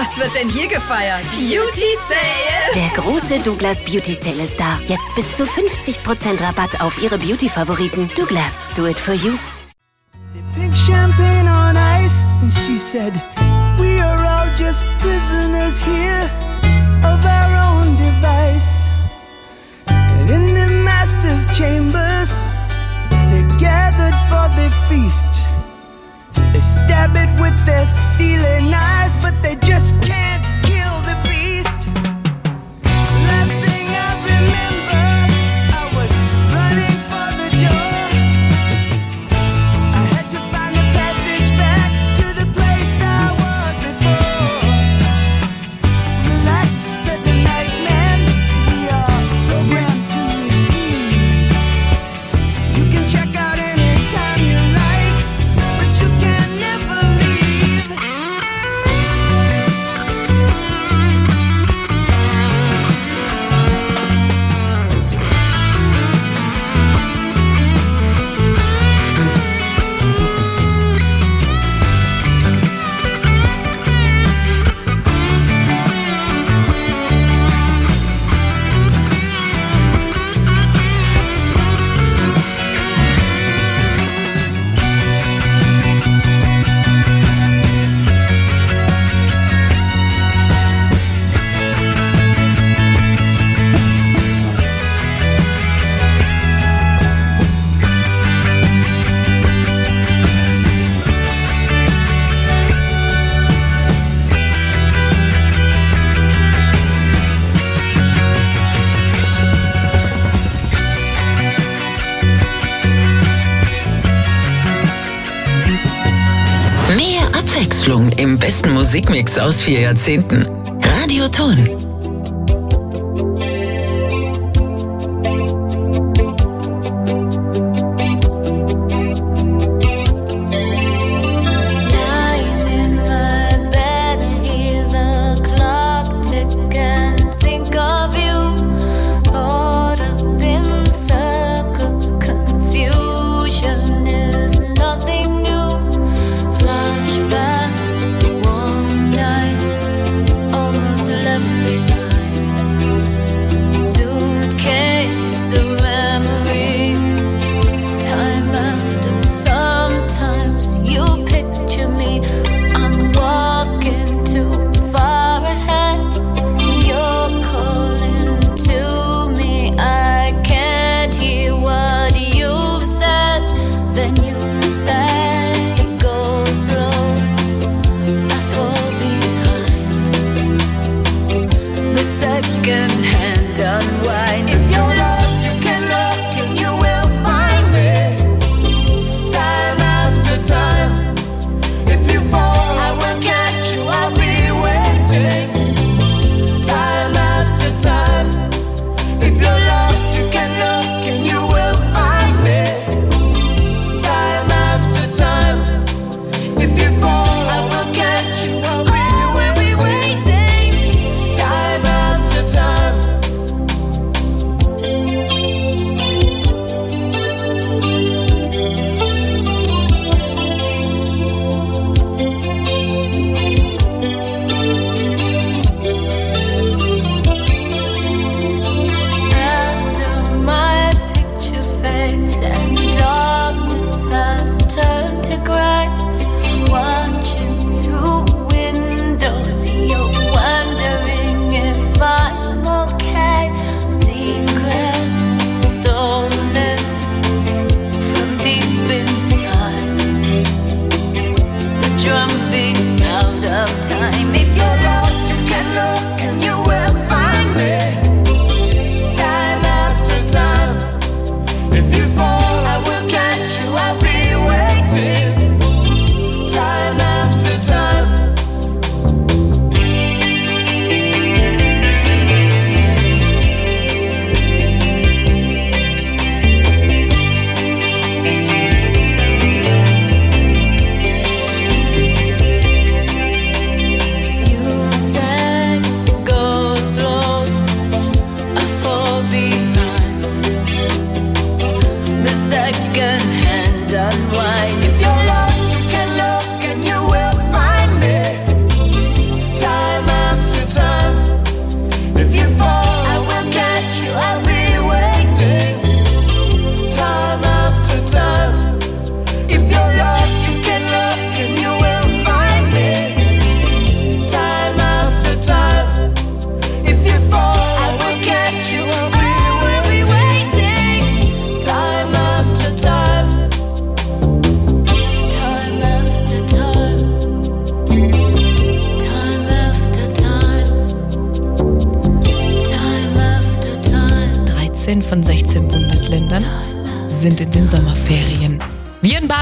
Was wird denn hier gefeiert? Beauty Sale! Der große Douglas Beauty Sale ist da. Jetzt bis zu 50% Rabatt auf Ihre Beauty-Favoriten. Douglas, do it for you. Pink champagne on ice, and she said, we are all just prisoners here of our own device. And in the master's chambers, they're gathered for their feast. They stab it with their stealing eyes, but they just can't kill the beast. Last thing I remember, I was running for the door. I had to find the passage back to the place I was before. Relax, said the nightman, we are programmed to receive. You can check out anytime you like, but you can never leave. Mehr Abwechslung im besten Musikmix aus 4 Jahrzehnten. Radio Ton. Almost left me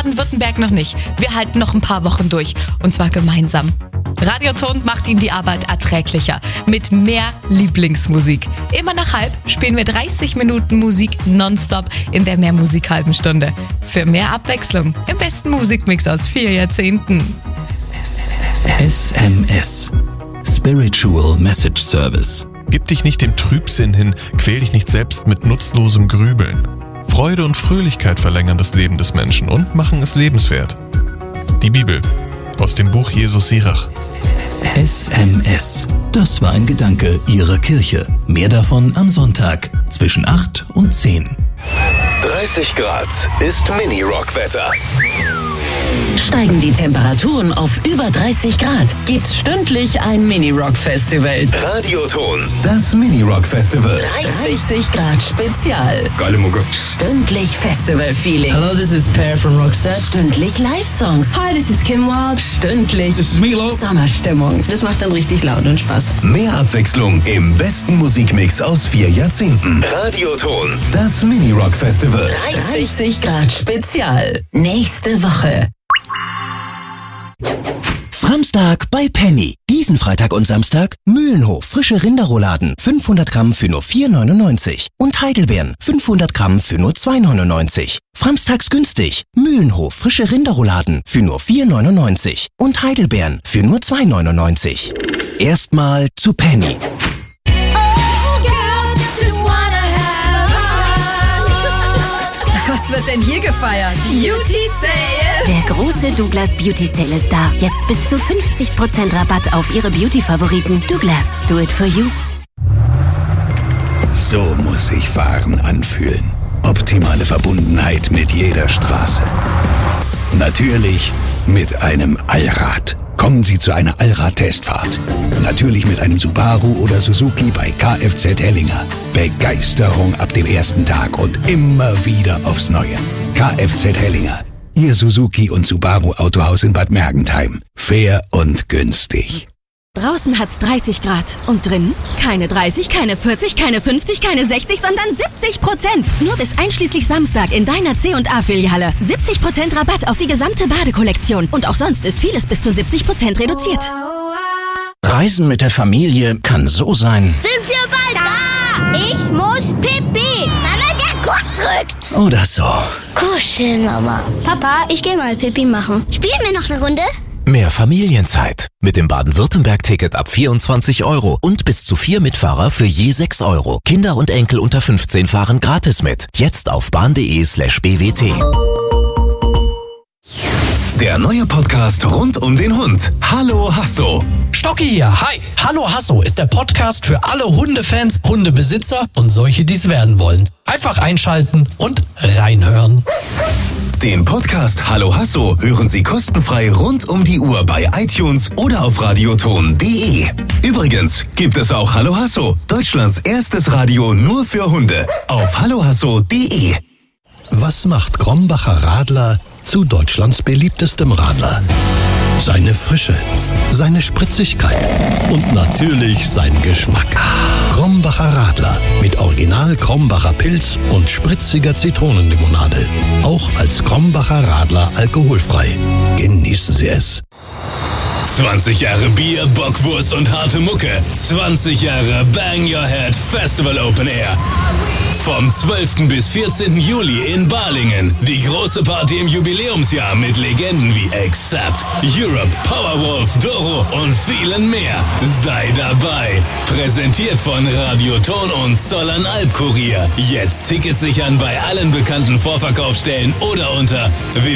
Baden-Württemberg noch nicht. Wir halten noch ein paar Wochen durch. Und zwar gemeinsam. Radioton macht Ihnen die Arbeit erträglicher. Mit mehr Lieblingsmusik. Immer nach halb spielen wir 30 Minuten Musik nonstop in der Mehrmusik-halben Stunde. Für mehr Abwechslung im besten Musikmix aus 4 Jahrzehnten. SMS. Spiritual Message Service. Gib dich nicht dem Trübsinn hin, quäl dich nicht selbst mit nutzlosem Grübeln. Freude und Fröhlichkeit verlängern das Leben des Menschen und machen es lebenswert. Die Bibel aus dem Buch Jesus Sirach. SMS. Das war ein Gedanke Ihrer Kirche. Mehr davon am Sonntag zwischen 8 und 10. 30 Grad ist Mini-Rock-Wetter. Steigen die Temperaturen auf über 30 Grad, gibt's stündlich ein Mini-Rock-Festival. Radioton, das Mini-Rock-Festival. 30 Grad Spezial. Geile Mucke. Stündlich Festival-Feeling. Hello, this is Per from Roxette. Stündlich Live-Songs. Hi, this is Kim Wilde. Stündlich This is Milo. Sommerstimmung. Das macht dann richtig laut und Spaß. Mehr Abwechslung im besten Musikmix aus 4 Jahrzehnten. Radioton, das Mini-Rock-Festival. 30 Grad Spezial. Nächste Woche. Framstag bei Penny. Diesen Freitag und Samstag Mühlenhof frische Rinderrouladen 500 Gramm für nur 4,99 und Heidelbeeren 500 Gramm für nur 2,99. Framstags günstig. Mühlenhof frische Rinderrouladen für nur 4,99 und Heidelbeeren für nur 2,99. Erstmal zu Penny. Was wird denn hier gefeiert? Beauty Sale! Der große Douglas Beauty Sale ist da. Jetzt bis zu 50% Rabatt auf Ihre Beauty-Favoriten. Douglas, do it for you. So muss sich Fahren anfühlen. Optimale Verbundenheit mit jeder Straße. Natürlich mit einem Allrad. Kommen Sie zu einer Allrad-Testfahrt. Natürlich mit einem Subaru oder Suzuki bei Kfz Hellinger. Begeisterung ab dem ersten Tag und immer wieder aufs Neue. Kfz Hellinger. Ihr Suzuki und Subaru Autohaus in Bad Mergentheim. Fair und günstig. Draußen hat's 30 Grad. Und drinnen? Keine 30, keine 40, keine 50, keine 60, sondern 70%. Nur bis einschließlich Samstag in deiner C&A-Filiale. 70% Rabatt auf die gesamte Badekollektion. Und auch sonst ist vieles bis zu 70% reduziert. Reisen mit der Familie kann so sein. Sind wir bald da? Ich muss pipi. Mama, der Gurt drückt. Oder so. Kuscheln, Mama. Papa, ich gehe mal pipi machen. Spielen wir noch eine Runde? Mehr Familienzeit. Mit dem Baden-Württemberg-Ticket ab 24 € und bis zu 4 Mitfahrer für je 6 €. Kinder und Enkel unter 15 fahren gratis mit. Jetzt auf bahn.de/bwt. Der neue Podcast rund um den Hund. Hallo Hasso. Stocki hier. Hi. Hallo Hasso ist der Podcast für alle Hundefans, Hundebesitzer und solche, die es werden wollen. Einfach einschalten und reinhören. Den Podcast Hallo Hasso hören Sie kostenfrei rund um die Uhr bei iTunes oder auf radioton.de. Übrigens gibt es auch Hallo Hasso, Deutschlands erstes Radio nur für Hunde, auf hallohasso.de. Was macht Krombacher Radler zu Deutschlands beliebtestem Radler? Seine Frische, seine Spritzigkeit und natürlich sein Geschmack. Krombacher Radler mit Original Krombacher Pilz und spritziger Zitronenlimonade. Auch als Krombacher Radler alkoholfrei. Genießen Sie es. 20 Jahre Bier, Bockwurst und harte Mucke. 20 Jahre Bang Your Head Festival Open Air. Vom 12. bis 14. Juli in Balingen. Die große Party im Jubiläumsjahr mit Legenden wie Accept, Europe, Powerwolf, Doro und vielen mehr. Sei dabei. Präsentiert von Radioton und Zollern Albkurier. Jetzt Tickets sichern bei allen bekannten Vorverkaufsstellen oder unter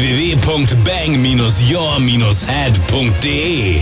www.bang-your-head.de.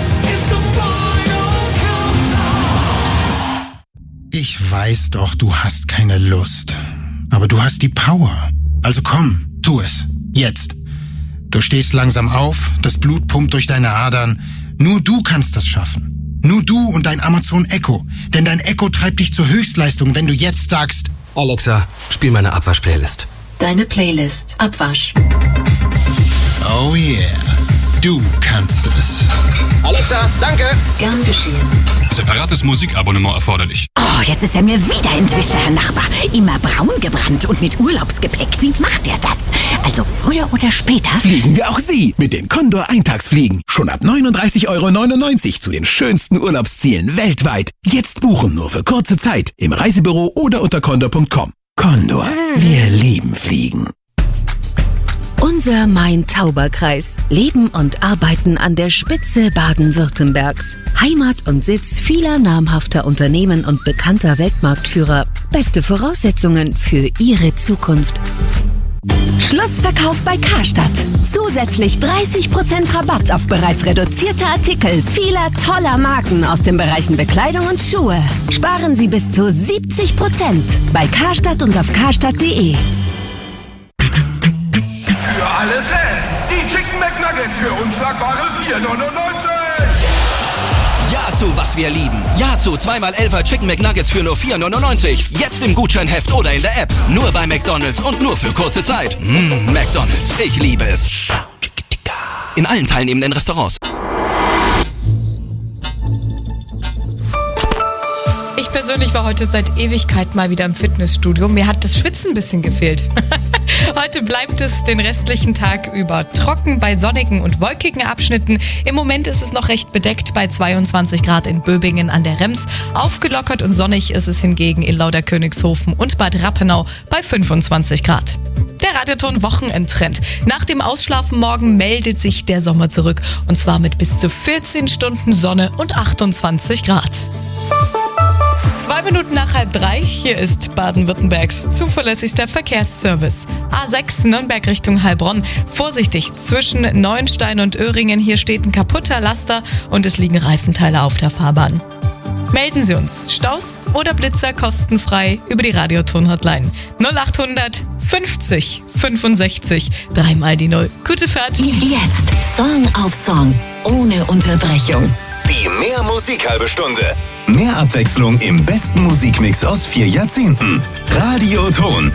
Ich weiß doch, du hast keine Lust. Aber du hast die Power. Also komm, tu es. Jetzt. Du stehst langsam auf, das Blut pumpt durch deine Adern. Nur du kannst das schaffen. Nur du und dein Amazon Echo. Denn dein Echo treibt dich zur Höchstleistung, wenn du jetzt sagst: Alexa, spiel meine Abwasch-Playlist. Deine Playlist. Abwasch. Oh yeah. Du kannst es. Alexa, danke. Gern geschehen. Separates Musikabonnement erforderlich. Oh, jetzt ist er mir wieder entwischt, Herr Nachbar. Immer braun gebrannt und mit Urlaubsgepäck. Wie macht er das? Also früher oder später... Fliegen wir auch Sie mit den Condor Eintagsfliegen. Schon ab 39,99 € zu den schönsten Urlaubszielen weltweit. Jetzt buchen nur für kurze Zeit im Reisebüro oder unter condor.com. Condor, wir lieben Fliegen. Unser Main-Tauber-Kreis. Leben und arbeiten an der Spitze Baden-Württembergs. Heimat und Sitz vieler namhafter Unternehmen und bekannter Weltmarktführer. Beste Voraussetzungen für Ihre Zukunft. Schlussverkauf bei Karstadt. Zusätzlich 30% Rabatt auf bereits reduzierte Artikel vieler toller Marken aus den Bereichen Bekleidung und Schuhe. Sparen Sie bis zu 70% bei Karstadt und auf karstadt.de. Für alle Fans, die Chicken McNuggets für unschlagbare 4,99. Ja zu was wir lieben. Ja zu 2x11er Chicken McNuggets für nur 4,99. Jetzt im Gutscheinheft oder in der App. Nur bei McDonald's und nur für kurze Zeit. McDonald's, ich liebe es. In allen teilnehmenden Restaurants. Ich persönlich war heute seit Ewigkeit mal wieder im Fitnessstudio. Mir hat das Schwitzen ein bisschen gefehlt. Heute bleibt es den restlichen Tag über trocken bei sonnigen und wolkigen Abschnitten. Im Moment ist es noch recht bedeckt bei 22 Grad in Böbingen an der Rems. Aufgelockert und sonnig ist es hingegen in Lauderkönigshofen und Bad Rappenau bei 25 Grad. Der Radioton Wochenendtrend. Nach dem Ausschlafen morgen meldet sich der Sommer zurück. Und zwar mit bis zu 14 Stunden Sonne und 28 Grad. 2 Minuten nach 2:30, hier ist Baden-Württembergs zuverlässigster Verkehrsservice. A6 Nürnberg Richtung Heilbronn. Vorsichtig, zwischen Neuenstein und Öhringen, hier steht ein kaputter Laster und es liegen Reifenteile auf der Fahrbahn. Melden Sie uns Staus oder Blitzer kostenfrei über die Radioton-Hotline 0800 50 65 3 die 0. Gute Fahrt. Jetzt Song auf Song, ohne Unterbrechung. Die Mehr Musik halbe Stunde. Mehr Abwechslung im besten Musikmix aus 4 Jahrzehnten. Radioton.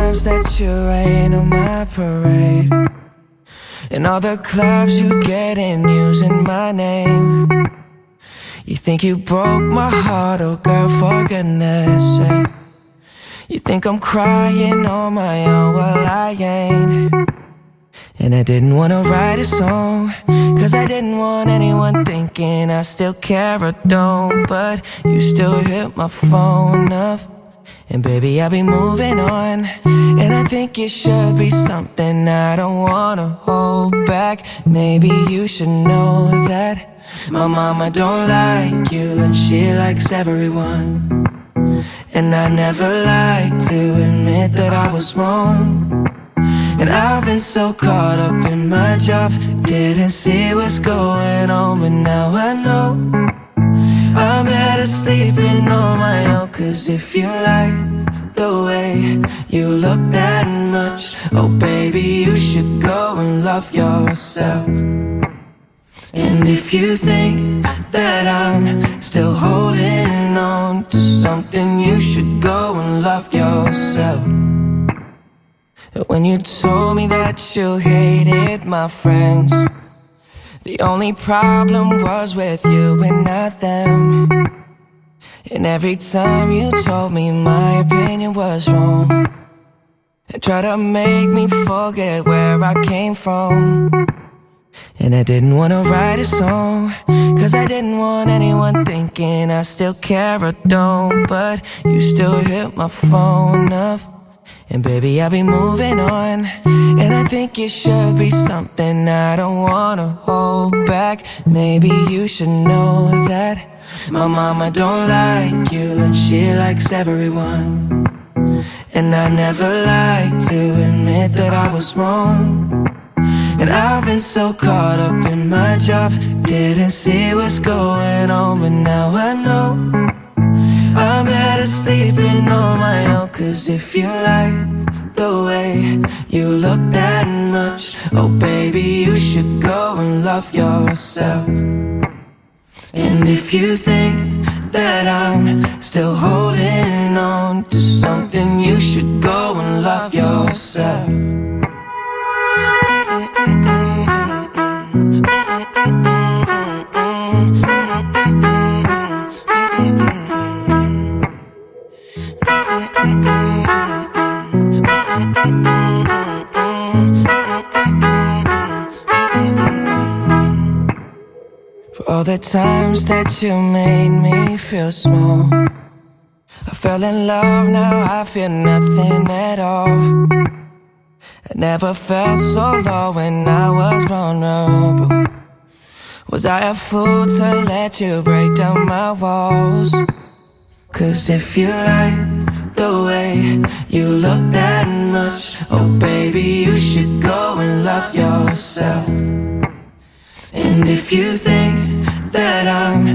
times that you rain on my parade, and all the clubs you get in using my name. You think you broke my heart, oh girl, for goodness sake. You think I'm crying on my own, well I ain't. And I didn't wanna write a song, cause I didn't want anyone thinking I still care or don't. But you still hit my phone up, and baby I'll be moving on. And I think it should be something I don't wanna hold back. Maybe you should know that my mama don't like you, and she likes everyone. And I never like to admit that I was wrong. And I've been so caught up in my job, didn't see what's going on. But now I know I'm better sleeping on my own. Cause if you like the way you look that much, oh baby, you should go and love yourself. And if you think that I'm still holding on to something, you should go and love yourself. When you told me that you hated my friends, the only problem was with you and not them. And every time you told me my opinion was wrong, and tried to make me forget where I came from. And I didn't wanna write a song, cause I didn't want anyone thinking I still care or don't. But you still hit my phone up, and baby I'll be moving on. And I think it should be something I don't wanna hold back. Maybe you should know that my mama don't like you, and she likes everyone. And I never like to admit that I was wrong. And I've been so caught up in my job, didn't see what's going on. But now I know I'm better sleeping on my own. Cause if you like the way you look that much, oh baby, you should go and love yourself. And if you think that I'm still holding on to something, you should go and love yourself. For all the times that you made me feel small, I fell in love, now I feel nothing at all. I never felt so low when I was vulnerable. Was I a fool to let you break down my walls? Cause if you like the way you look that much, oh baby, you should go and love yourself. And if you think that I'm